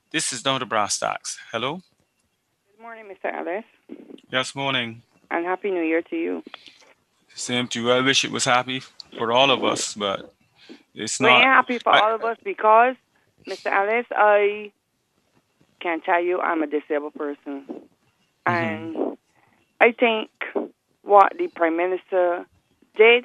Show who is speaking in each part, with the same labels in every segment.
Speaker 1: This is Dr. Brass Tacks. Hello?
Speaker 2: Good morning, Mr. Ellis,
Speaker 1: Yes, morning.
Speaker 2: and Happy New Year to you.
Speaker 1: Same to you. I wish it was happy for all of us, but it's
Speaker 2: We ain't
Speaker 1: not.
Speaker 2: happy for
Speaker 1: I,
Speaker 2: all of us because, Mr. Ellis, I can tell you I'm a disabled person.
Speaker 1: mhm,
Speaker 2: And I think what the Prime Minister did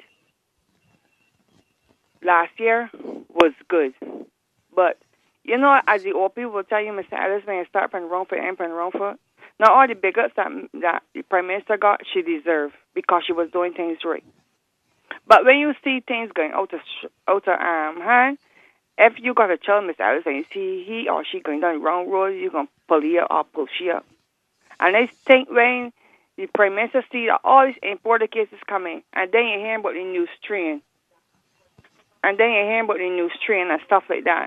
Speaker 2: last year was good. But, as the old people will tell you, Mr. Ellis, when you start from wrong foot and from wrong foot, not all the big ups that the Prime Minister got, she deserved because she was doing things right. But when you see things going out of hand, if you got a child, Miss Alice, and you see he or she going down the wrong road, you can pull her up, pull she up. And I think when the Prime Minister see that all these imported cases coming, and then you hear about the new strain, and then you hear about the new strain and stuff like that,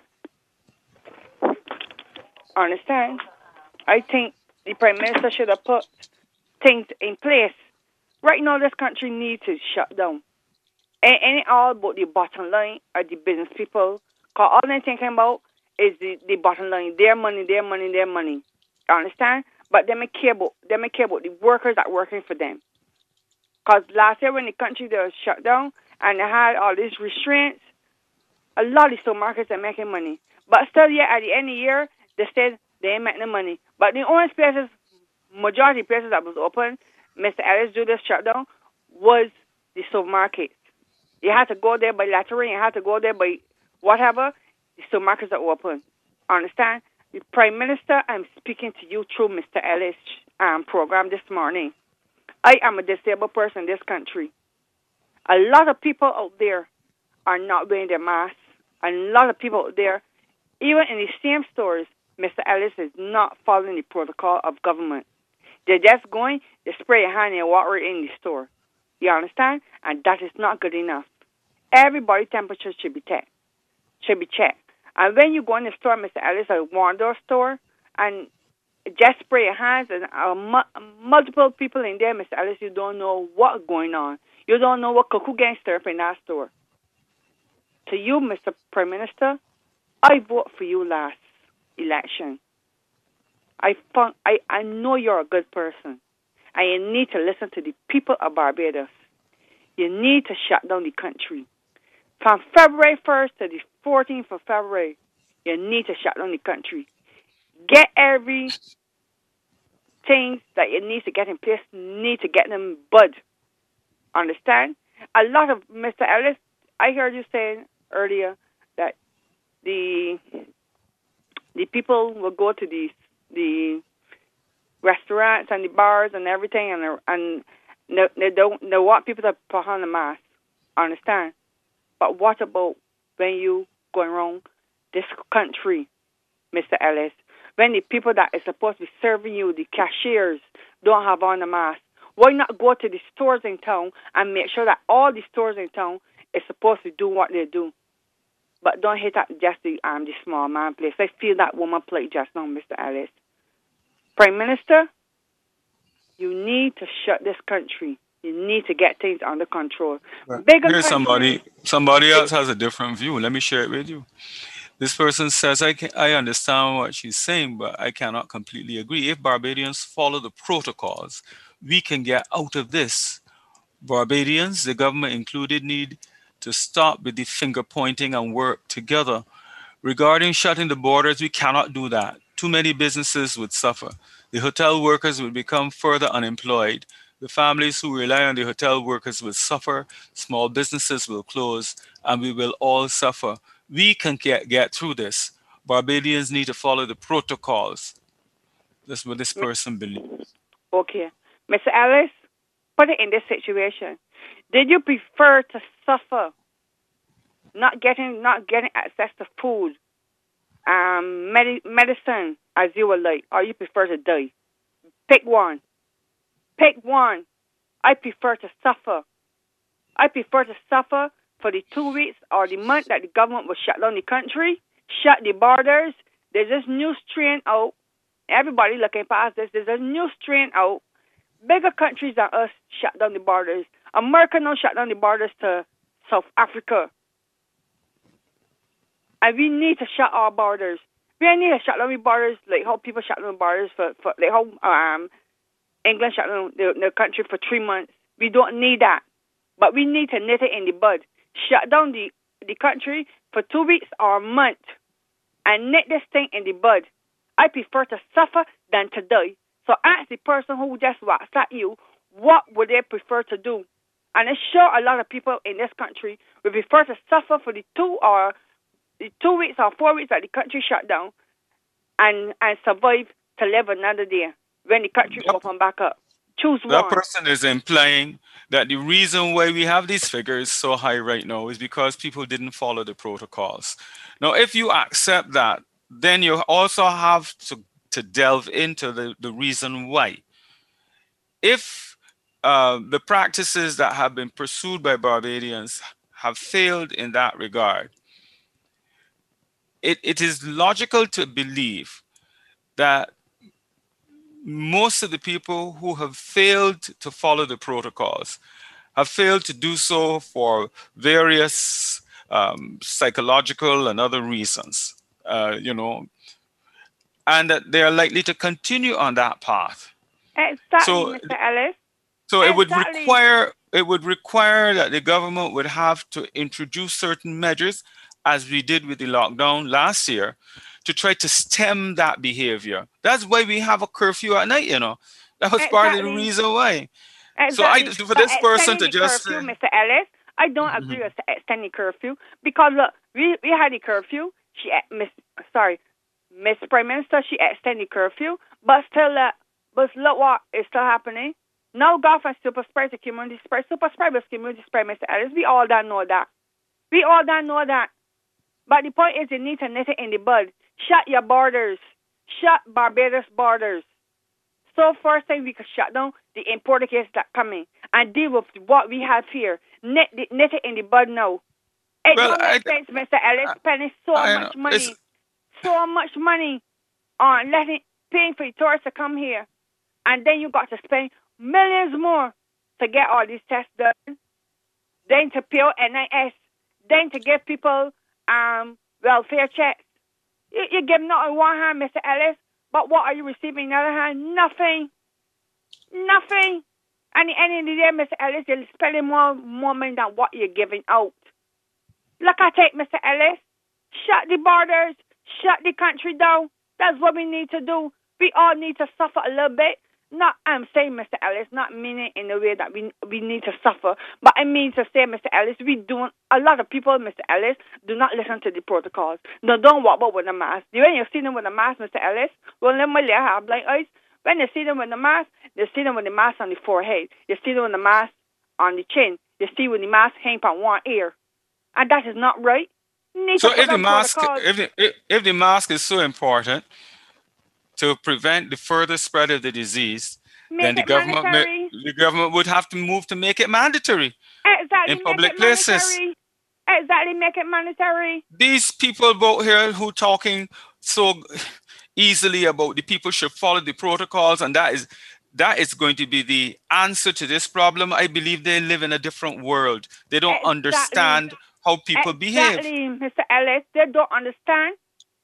Speaker 2: understand? I think the Prime Minister should have put things in place. Right now, this country needs to shut down. Ain't it all about the bottom line or the business people? Because all they're thinking about is the bottom line, their money, their money, their money. You understand? But they may care about the workers that working for them. Because last year when the country they was shut down and they had all these restraints, a lot of supermarkets are making money. But still, yeah, at the end of the year, they said they ain't making no money. But the only places, majority of places that was open, Mr. Ellis do this shutdown, was the supermarkets. You had to go there by lottery. You had to go there by whatever. The supermarkets are open. Understand? The Prime Minister, I'm speaking to you through Mr. Ellis program this morning. I am a disabled person in this country. A lot of people out there are not wearing their masks. A lot of people out there, even in the same stores, Mr. Ellis is not following the protocol of government. They're just going, they spray your hand and walk right in the store. You understand? And that is not good enough. Everybody temperature should be checked. And when you go in the store, Mr. Ellis, a Wanda store, and just spray your hands and multiple people in there, Mr. Ellis, you don't know what's going on. You don't know what cuckoo getting stirred up in that store. To you, Mr. Prime Minister, I voted for you last election. I know you're a good person, and you need to listen to the people of Barbados. You need to shut down the country. From February 1st to the 14th of February, you need to shut down the country. Get everything that you need to get in place, need to get them bud. Understand? A lot of Mr. Ellis, I heard you saying earlier that the the people will go to the restaurants and the bars and everything, and they want people to put on the mask. Understand? But what about when you going around this country, Mr. Ellis? When the people that is supposed to be serving you, the cashiers, don't have on the mask? Why not go to the stores in town and make sure that all the stores in town is supposed to do what they do? But don't hit at just the small man place. I feel that woman played just now, Mr. Ellis. Prime Minister, you need to shut this country. You need to get things under control.
Speaker 1: Well,
Speaker 2: Bigger
Speaker 1: here's
Speaker 2: countries,
Speaker 1: somebody
Speaker 2: big,
Speaker 1: else has a different view. Let me share it with you. This person says, I understand what she's saying, but I cannot completely agree. If Barbadians follow the protocols, we can get out of this. Barbadians, the government included, need to stop with the finger pointing and work together. Regarding shutting the borders, we cannot do that. Too many businesses would suffer. The hotel workers would become further unemployed. The families who rely on the hotel workers will suffer. Small businesses will close, and we will all suffer. We can get through this. Barbadians need to follow the protocols. That's what this person believes.
Speaker 2: okay. Mr. Ellis, put it in this situation. Did you prefer to suffer not getting access to food, medicine as you would like, or you prefer to die? Pick one. Pick one. I prefer to suffer. I prefer to suffer for the 2 weeks or the month that the government will shut down the country, shut the borders. There's this new strain out. Everybody looking past this. There's a new strain out. Bigger countries than us shut down the borders. America now shut down the borders to South Africa. And we need to shut our borders. We need to shut down the borders, like how people shut down the borders for like how England shut down the country for 3 months. We don't need that. But we need to nip it in the bud. Shut down the country for 2 weeks or a month and nip this thing in the bud. I prefer to suffer than to die. So ask the person who just walks at you, what would they prefer to do? And I'm sure a lot of people in this country would prefer to suffer for the 2 weeks or 4 weeks that the country shut down and survive to live another day when the country open back up. Choose one.
Speaker 1: That person is implying that the reason why we have these figures so high right now is because people didn't follow the protocols. Now, if you accept that, then you also have to delve into the reason why. If the practices that have been pursued by Barbadians have failed in that regard, it is logical to believe that most of the people who have failed to follow the protocols have failed to do so for various psychological and other reasons, and that they are likely to continue on that path.
Speaker 2: Exactly, Mr. Ellis.
Speaker 1: So it would require that the government would have to introduce certain measures, as we did with the lockdown last year, to try to stem that behavior. That's why we have a curfew at night, That was part of the reason why.
Speaker 2: Exactly.
Speaker 1: So for this person to just
Speaker 2: curfew, Mr. Ellis, I don't agree with extending curfew because look, we had a curfew. Miss Prime Minister, she extended curfew, but look what is still happening. Now government super spread the community spread, super spread was community spread, Mr. Ellis. We all don't know that. But the point is, you need to nip it in the bud. Shut your borders. Shut Barbados borders. So first thing we could shut down the imported cases that come in and deal with what we have here. Nip it in the bud now. It don't make sense, Mr. Ellis, spending so much money on paying for tourists to come here. And then you got to spend millions more to get all these tests done. Then to pay NIS. Then to give people welfare checks. You give not on one hand, Mr. Ellis, but what are you receiving on the other hand? Nothing. And at the end of the day, Mr. Ellis, you're spending more money than what you're giving out. Look at it, Mr. Ellis. Shut the borders. Shut the country down. That's what we need to do. We all need to suffer a little bit. I'm saying, Mr. Ellis, not meaning in the way that we need to suffer, but I mean to say, Mr. Ellis, a lot of people, Mr. Ellis, do not listen to the protocols. No, don't walk about with a mask. When you see them with a mask, Mr. Ellis, well, let me have blind eyes. When you see them with the mask, you see them with the mask on the forehead. You see them with the mask on the chin. You see with the mask hanging from one ear. And that is not right.
Speaker 1: So if the mask is so important to prevent the further spread of the disease, then the government would have to move to make it mandatory in public places.
Speaker 2: Exactly, make it mandatory.
Speaker 1: These people out here who talking so easily about the people should follow the protocols, and that is going to be the answer to this problem. I believe they live in a different world. They don't understand how people behave.
Speaker 2: Exactly, Mr. Ellis. They don't understand.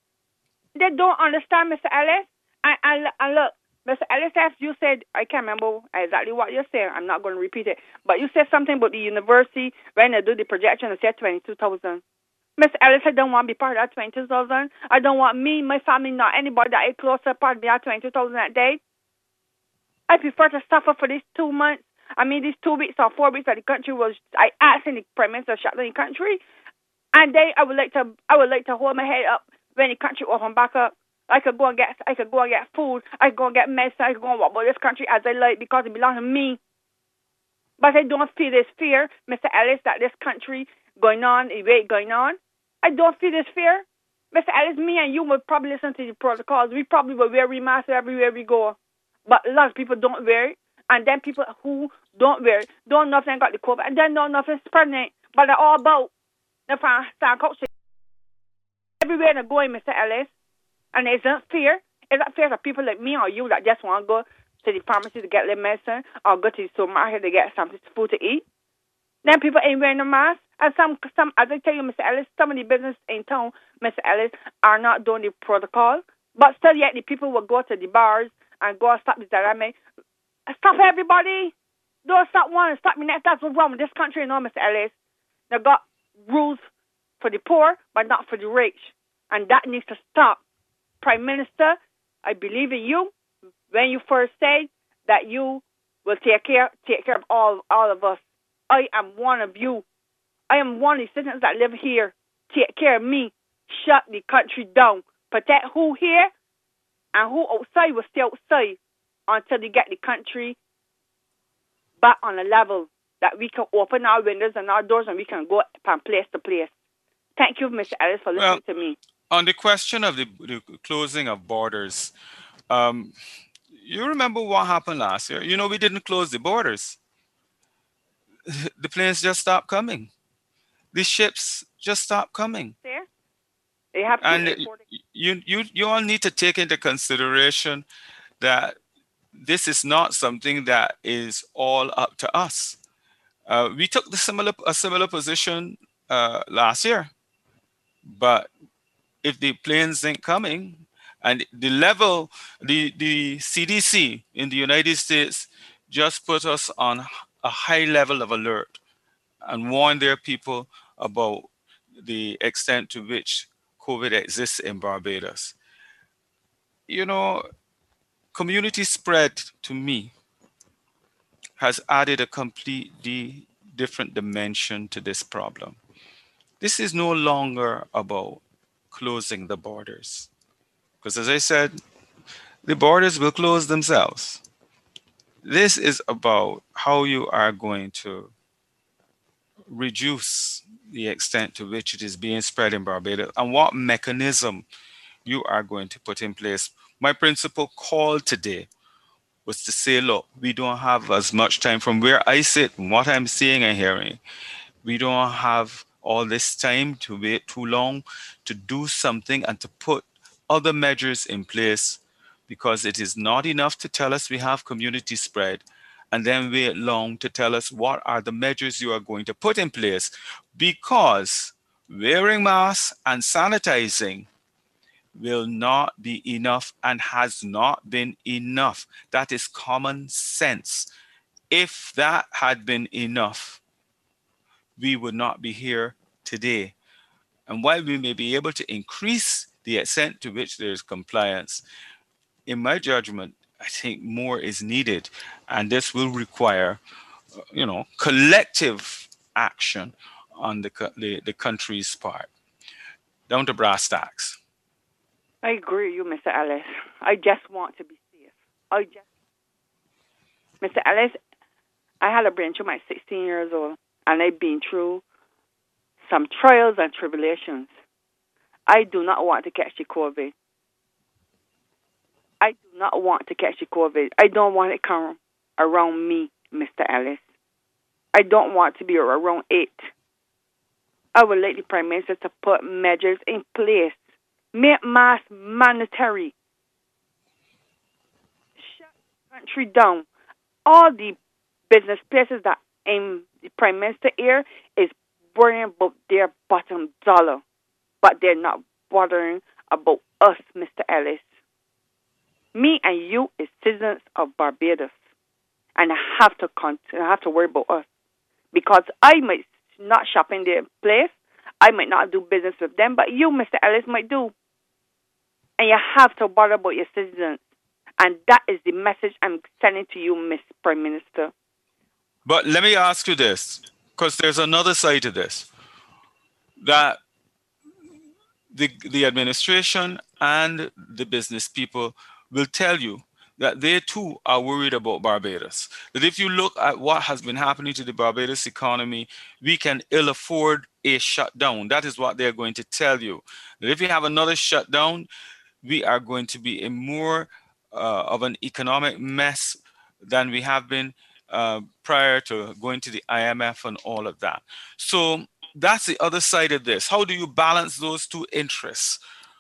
Speaker 2: Mr. Ellis. And look, Mr. Ellis, you said, I can't remember exactly what you said. I'm not going to repeat it. But you said something about the university when they do the projection and said 22,000. Mr. Ellis, I don't want to be part of that 22,000. I don't want me, my family, not anybody that is closer part of that 22,000 that day. I prefer to suffer for these 2 months. These 2 weeks or 4 weeks that the country was, I asked the Prime Minister to shut down the country. And then I would like to hold my head up when the country open back up. I could go and get food. I could go and get medicine. I could go and walk about this country as I like because it belongs to me. But I don't feel this fear, Mr. Ellis, that this country going on, the way it's going on. I don't feel this fear. Mr. Ellis, me and you would probably listen to the protocols. We probably will wear masks everywhere we go. But a lot of people don't wear it. And then people who don't wear it don't know if they got the COVID. And then don't know if it's spreading it. But they're all about the culture. Everywhere they're going, Mr. Ellis. And is that fear? Is that fear for people like me or you that just want to go to the pharmacy to get their medicine or go to the supermarket to get something food to eat? Then people ain't wearing a mask And as I tell you, Mr. Ellis, some of the business in town, Mr. Ellis, are not doing the protocol. But still yet the people will go to the bars and go and stop the dynamic. Stop everybody. Don't stop one, stop me next. That's what's wrong with this country, you know, Mr. Ellis. They got rules for the poor, but not for the rich. And that needs to stop. Prime Minister, I believe in you when you first said that you will take care of all of us. I am one of you. I am one of the citizens that live here. Take care of me. Shut the country down. Protect who here and who outside will stay outside until they get the country back on a level that we can open our windows and our doors and we can go from place to place. Thank you, Mr. Ellis, for listening to me.
Speaker 1: On the question of the closing of borders, you remember what happened last year? You know, we didn't close the borders. The planes just stopped coming. The ships just stopped coming.
Speaker 2: There? They have to
Speaker 1: and you all need to take into consideration that this is not something that is all up to us. We took a similar position last year, but if the planes ain't coming, and the CDC in the United States just put us on a high level of alert and warned their people about the extent to which COVID exists in Barbados. You know, community spread to me has added a completely different dimension to this problem. This is no longer about closing the borders. Because as I said, the borders will close themselves. This is about how you are going to reduce the extent to which it is being spread in Barbados and what mechanism you are going to put in place. My principal call today was to say, look, we don't have as much time from where I sit and what I'm seeing and hearing. We don't have all this time to wait too long to do something and to put other measures in place, because it is not enough to tell us we have community spread and then wait long to tell us what are the measures you are going to put in place, because wearing masks and sanitizing will not be enough and has not been enough. That is common sense. If that had been enough, we would not be here today. And while we may be able to increase the extent to which there is compliance, in my judgment, I think more is needed. And this will require, collective action on the country's part. Down to brass tacks.
Speaker 2: I agree with you, Mr. Ellis. I just want to be safe. Mr. Ellis, I had a brain tumor at 16 years old, and I've been through some trials and tribulations. I do not want to catch the COVID. I do not want to catch the COVID. I don't want it to come around me, Mr. Ellis. I don't want to be around it. I would like the Prime Minister to put measures in place. Make masks mandatory. Shut the country down. All the business places that in the Prime Minister here is worrying about their bottom dollar, but they're not bothering about us, Mr. Ellis. Me and you is citizens of Barbados, and I have to worry about us, because I might not shop in their place, I might not do business with them, but you, Mr. Ellis, might do. And you have to bother about your citizens. And that is the message I'm sending to you, Miss Prime Minister.
Speaker 1: But let me ask you this, because there's another side to this, that the administration and the business people will tell you that they too are worried about Barbados. That if you look at what has been happening to the Barbados economy, we can ill afford a shutdown. That is what they're going to tell you. That if you have another shutdown, we are going to be in more of an economic mess than we have been prior to going to the IMF and all of that. So that's the other side of this. How do you balance those two interests?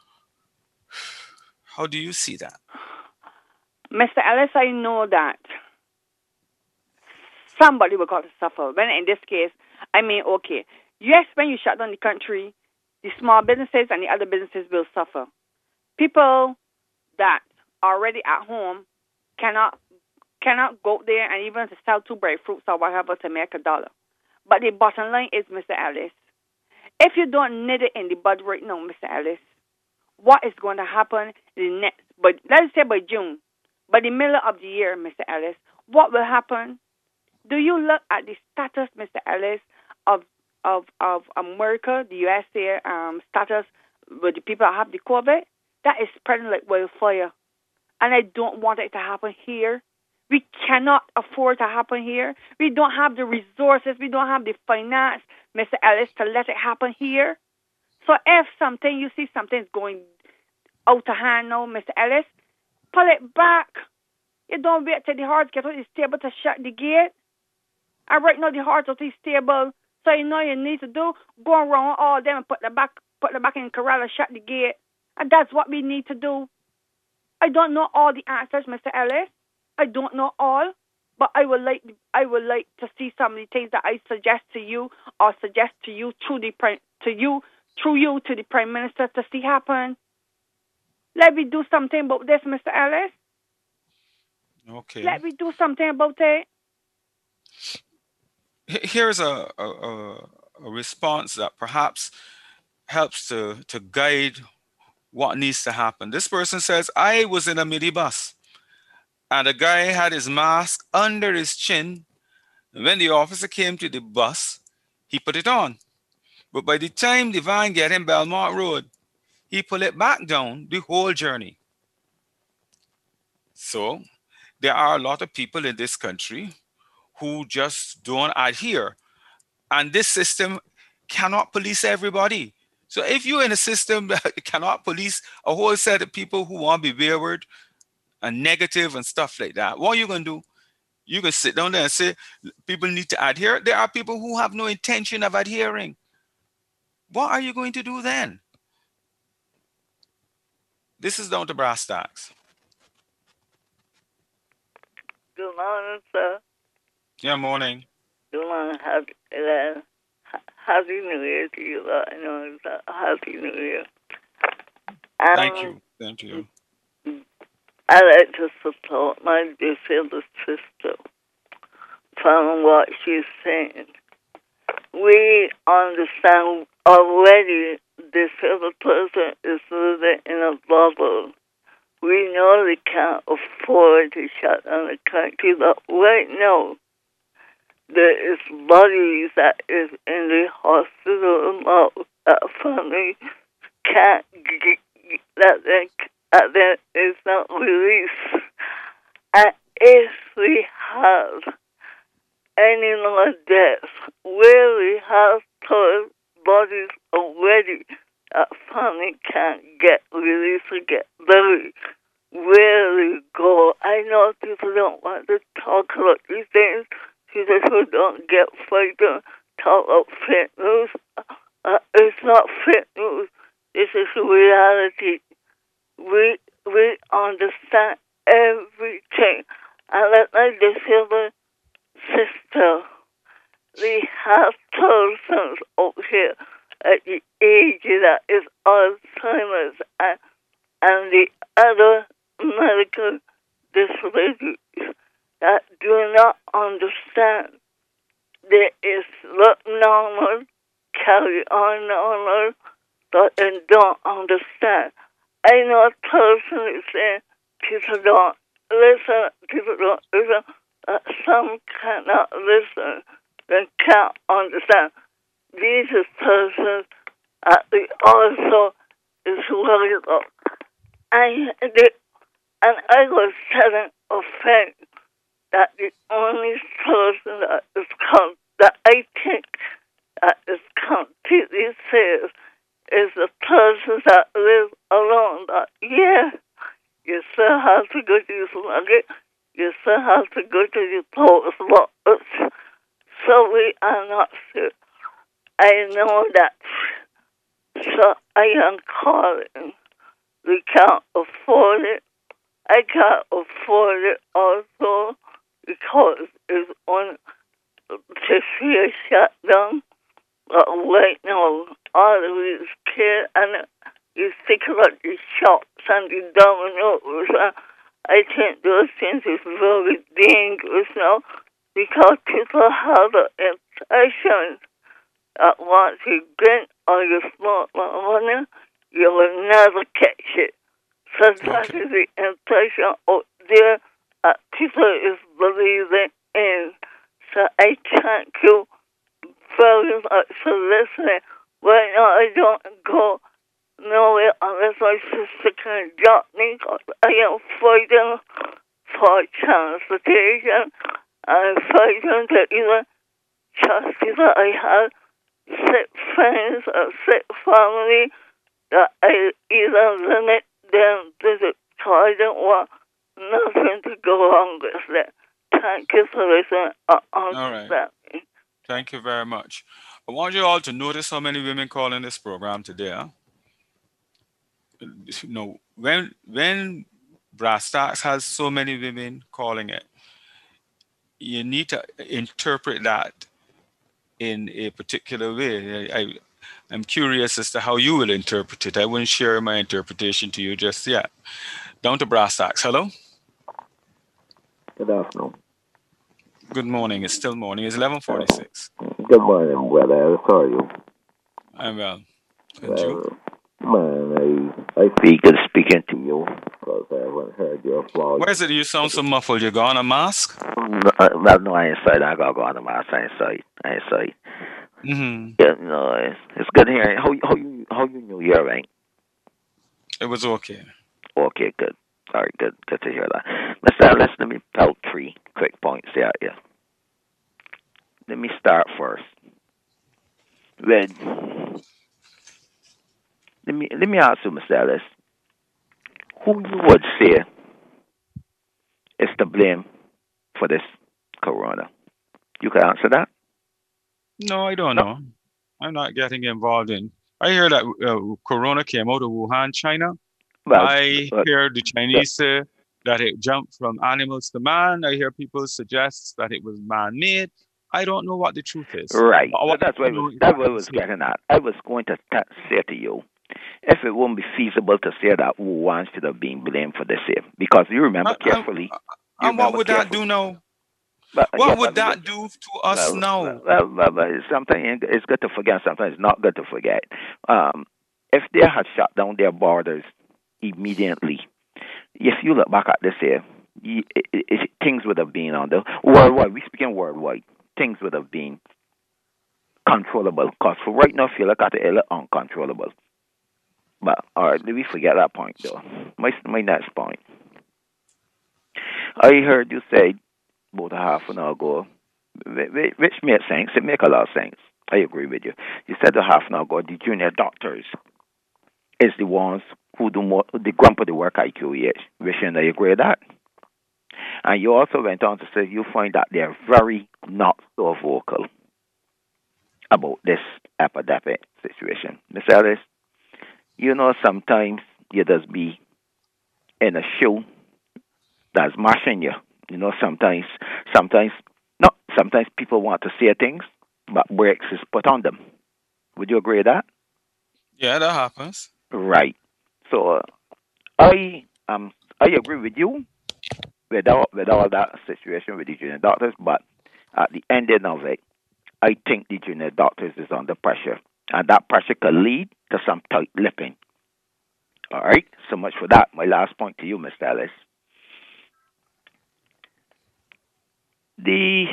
Speaker 1: How do you see that?
Speaker 2: Mr. Ellis, I know that somebody will got to suffer. When in this case, I mean, okay, Yes, when you shut down the country, the small businesses and the other businesses will suffer. People that are already at home cannot go there and even to sell two breadfruits or whatever to make $1. But the bottom line is, Mr. Ellis, if you don't nid it in the bud right now, Mr. Ellis, what is going to happen the next? But let's say by June, by the middle of the year, Mr. Ellis, what will happen? Do you look at the status, Mr. Ellis, of America, the USA status with the people that have the COVID? That is spreading like wildfire, and I don't want it to happen here. We cannot afford to happen here. We don't have the resources. We don't have the finance, Mr. Ellis, to let it happen here. So if you see something's going out of hand now, Mr. Ellis, pull it back. You don't wait till the hearts get out of the stable to shut the gate. And right now the hearts out of the stable, so you know you need to do, go around all them and put them back in the corral and shut the gate. And that's what we need to do. I don't know all the answers, Mr. Ellis. I don't know all, but I would like to see some of the things that I suggest to you or suggest to you through you to the Prime Minister to see happen. Let me do something about this, Mr. Ellis.
Speaker 1: Okay.
Speaker 2: Let me do something about it.
Speaker 1: Here's a response that perhaps helps to guide what needs to happen. This person says, I was in a minibus and a guy had his mask under his chin. When the officer came to the bus, he put it on. But by the time the van get in Belmont Road, he pulled it back down the whole journey. So there are a lot of people in this country who just don't adhere. And this system cannot police everybody. So if you're in a system that cannot police a whole set of people who want to be wayward and negative and stuff like that, what are you going to do? You can sit down there and say people need to adhere. There are people who have no intention of adhering. What are you going to do then? This is down to brass tacks.
Speaker 3: Good morning, sir.
Speaker 1: Yeah, morning.
Speaker 3: Good morning. Happy New Year to you. I know it's a Happy New Year.
Speaker 1: Thank you.
Speaker 3: I like to support my disabled sister from what she's saying. We understand already the disabled person is living in a bubble. We know they can't afford to shut down the country, but right now, there is bodies that is in the hospital now that family can't get, that is not released. And if we have any more deaths where we have told bodies already that family can't get released or get buried, where we go. I know people don't want to talk about these things. People who don't get frightened talk about fake news. It's not fake news. This is reality. We understand everything. And let my disabled sister, we have persons out here at the age that is Alzheimer's and the other medical disabilities that do not understand. There is look normal, carry on normal, but they don't understand. I know a person is saying people don't listen, some cannot listen, they can't understand. These are persons that also is worried about. And I was telling a friend that the only person that I think that is completely safe is the person that lives alone. That, yeah, you still have to go to your market, you still have to go to your post office. So we are not safe. I know that. So I am calling. We can't afford it. I can't afford it also because it's on to see a shutdown. right now, all of these kids, and you think about the shops and the dominoes. I think those things is very dangerous now because people have the impression that once you get or you smoke marijuana, you will never catch it. So that
Speaker 1: Okay.
Speaker 3: is the impression out there that people is believing in. So I thank you very much for listening. Right now, I don't go nowhere unless my sister can drop me 'cause I am fighting for transportation. I'm fighting to even just because I have sick friends or sick family that I even limit them to the toilet or nothing to go wrong with it. Thank you for listening. I
Speaker 1: All right.
Speaker 3: understand me.
Speaker 1: Thank you very much. I want you all to notice how many women call in this program today. Huh? When Brass Stacks has so many women calling it, you need to interpret that in a particular way. I'm curious as to how you will interpret it. I wouldn't share my interpretation to you just yet. Down to Brass Stacks. Hello.
Speaker 4: Good afternoon.
Speaker 1: Good morning. It's still morning. It's
Speaker 4: Uh,
Speaker 1: 11:46.
Speaker 4: Good morning, brother. How are you?
Speaker 1: I'm well. And you?
Speaker 4: Well, man, I feel good speaking to you because I haven't heard your voice.
Speaker 1: Why is it you sound so muffled? You got on a mask?
Speaker 4: Well, no, I ain't inside. I gotta go on the mask. I ain't inside. I ain't inside.
Speaker 1: Mm-hmm.
Speaker 4: Yeah, no, it's good hearing. How you New Year, right?
Speaker 1: It was okay.
Speaker 4: Okay, good. All right, good to hear that. Let me tell 3 quick points there. Yeah. Let me start first with. Let me ask you, Mr. Ellis, who you would say is to blame for this corona? You can answer that?
Speaker 1: No, I don't
Speaker 4: No.
Speaker 1: know. I'm not getting involved in. I hear that Corona came out of Wuhan, China.
Speaker 4: Well,
Speaker 1: I
Speaker 4: uh,
Speaker 1: hear the
Speaker 4: uh,
Speaker 1: Chinese say that it jumped from animals to man. I hear people suggest that it was man-made. I don't know what the truth is.
Speaker 4: right.
Speaker 1: But
Speaker 4: Well,
Speaker 1: what I
Speaker 4: that's
Speaker 1: do
Speaker 4: what I was.
Speaker 1: know is
Speaker 4: That's
Speaker 1: what
Speaker 4: what I
Speaker 1: I'm
Speaker 4: was
Speaker 1: saying.
Speaker 4: getting at. I was going to say to you, if it wouldn't be feasible to say that Wuhan should have been blamed for the same, because you remember
Speaker 1: And, and,
Speaker 4: carefully. You
Speaker 1: and what
Speaker 4: remember
Speaker 1: would that
Speaker 4: carefully.
Speaker 1: do now?
Speaker 4: But yeah,
Speaker 1: What would that do to us now?
Speaker 4: but sometimes it's good to forget. Sometimes it's not good to forget. Um, if they had shut down their borders immediately, if you look back at this here, things would have been on the worldwide. We speaking worldwide. Things would have been controllable. Because for right now, if you look at it, it's uncontrollable. But all right, let me forget that point though. My next point. I heard you say about a half an hour ago, which makes sense. It makes a lot of sense. I agree with you. You said a half an hour ago the junior doctors is the ones who do more, the grump of the work at QEH. Wishing I agree with that. And you also went on to say you find that they're very not so vocal about this epidemic situation. Mr. Ellis, sometimes you just be in a show that's mashing you. Sometimes, no, sometimes people want to say things, but brakes is put on them. Would you agree with that?
Speaker 1: Yeah, that happens.
Speaker 4: Right. So I agree with you with all that situation with the junior doctors, but at the ending of it, I think the junior doctors is under pressure, and that pressure could lead to some tight lipping. All right. So much for that. My last point to you, Mr. Ellis. The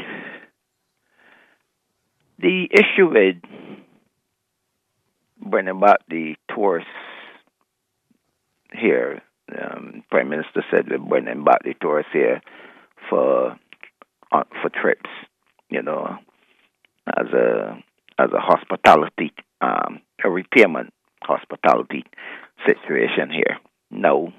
Speaker 4: the issue with bringing back the tourists here, Prime Minister said we're bringing back the tourists here for trips, you know, as a hospitality, a repayment hospitality situation here. No,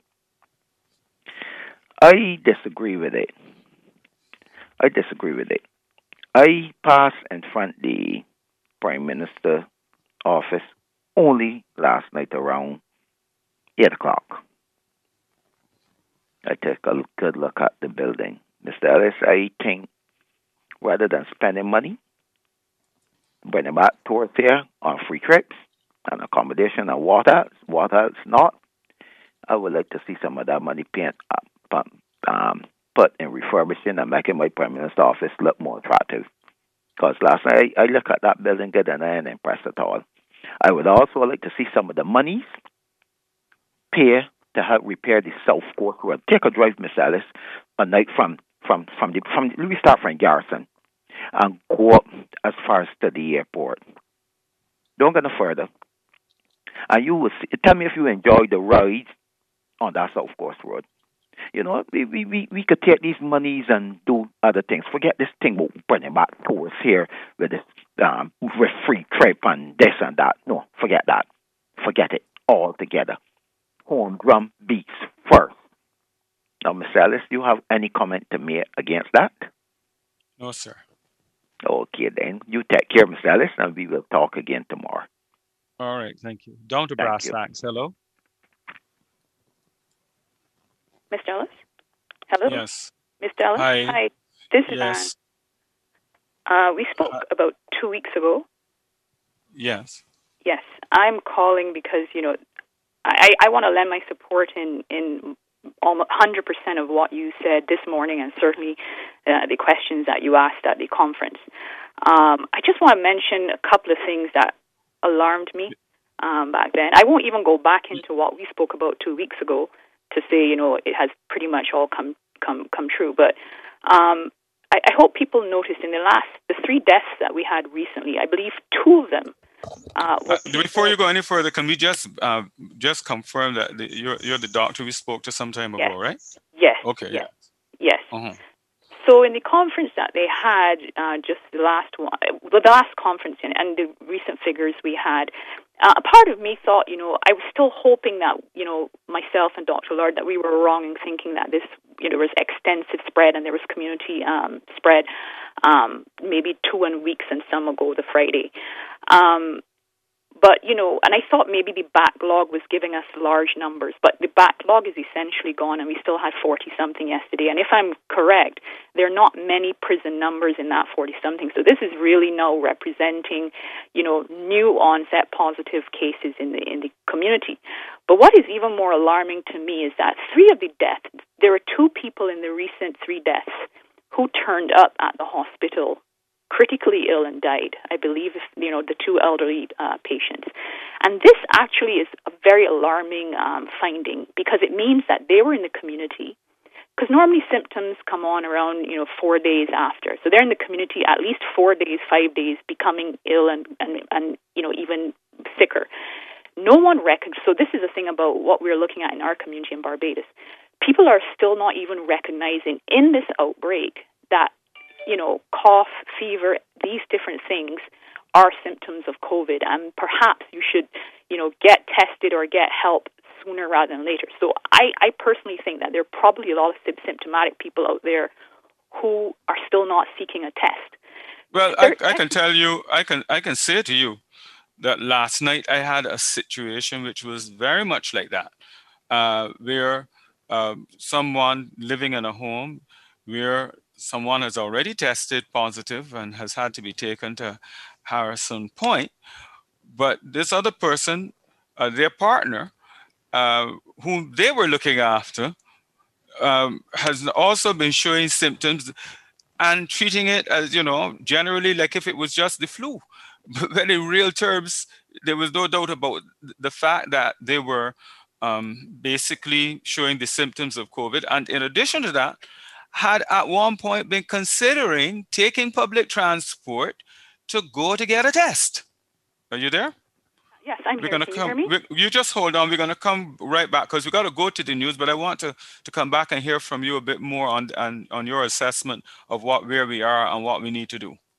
Speaker 4: I disagree with it. I disagree with it. I passed in front the Prime Minister office only last night around 8 o'clock. I took a good look at the building. Mr. Ellis, I think rather than spending money, bring them back towards here on free trips and accommodation and what else not. I would like to see some of that money put in refurbishing and making my Prime Minister's office look more attractive. Because last night I look at that building good and I ain't impressed at all. I would also like to see some of the monies pay to help repair the South Coast Road. Take a drive, Miss Alice, a night from we start from Garrison and go up as far as to the airport. Don't go no further. And you will see, tell me if you enjoy the rides on that South Coast Road. You know, we could take these monies and do other things. Forget this thing about bringing back tourists here with this with free trip and this and that. No, forget that. Forget it altogether. Horn drum beats first. Now, Miss Alice, do you have any comment to make against that?
Speaker 1: No, sir.
Speaker 4: Okay, then. You take care, Miss Alice, and we will talk again tomorrow.
Speaker 1: All right, thank you. Down to brass tacks. Hello?
Speaker 5: Mr. Ellis? Hello?
Speaker 1: Yes.
Speaker 5: Mr. Ellis?
Speaker 1: Hi.
Speaker 5: This is
Speaker 1: yes.
Speaker 5: Anne. We spoke about 2 weeks ago.
Speaker 1: Yes.
Speaker 5: Yes. I'm calling because, I want to lend my support in almost 100% of what you said this morning, and certainly the questions that you asked at the conference. I just want to mention a couple of things that alarmed me back then. I won't even go back into what we spoke about 2 weeks ago to say, it has pretty much all come true. But I hope people noticed in the 3 deaths that we had recently, I believe 2 of them.
Speaker 1: Before you go any further, can we just confirm that you're the doctor we spoke to some time ago, right?
Speaker 5: Yes.
Speaker 1: Okay.
Speaker 5: Yes.
Speaker 1: Uh-huh.
Speaker 5: So in the conference that they had, just the last conference and the recent figures we had, a part of me thought, I was still hoping that, myself and Dr. Lord, that we were wrong in thinking that this, there was extensive spread and there was community spread, maybe 2 weeks and some ago the Friday. But, and I thought maybe the backlog was giving us large numbers, but the backlog is essentially gone, and we still had 40-something yesterday. And if I'm correct, there are not many prison numbers in that 40-something. So this is really now representing, new onset positive cases in the community. But what is even more alarming to me is that 3 of the deaths, there are 2 people in the recent 3 deaths who turned up at the hospital critically ill and died. I believe, the 2 elderly patients. And this actually is a very alarming finding, because it means that they were in the community, because normally symptoms come on around, 4 days after. So they're in the community at least 4 days, 5 days, becoming ill and even sicker. No one reckons. So this is the thing about what we're looking at in our community in Barbados. People are still not even recognizing in this outbreak that cough, fever, these different things are symptoms of COVID, and perhaps you should, get tested or get help sooner rather than later. So I personally think that there are probably a lot of symptomatic people out there who are still not seeking a test.
Speaker 1: Well, I can tell you, I can say to you that last night I had a situation which was very much like that, where someone living in a home where someone has already tested positive and has had to be taken to Harrison Point. But this other person, their partner, whom they were looking after, has also been showing symptoms and treating it as, generally like if it was just the flu. But in real terms, there was no doubt about the fact that they were basically showing the symptoms of COVID. And in addition to that, had at one point been considering taking public transport to go to get a test. Are you there?
Speaker 5: Yes, I'm here. Can you hear me?
Speaker 1: You just hold on. We're going to come right back because we got to go to the news, but I want to come back and hear from you a bit more on your assessment of where we are and what we need to do.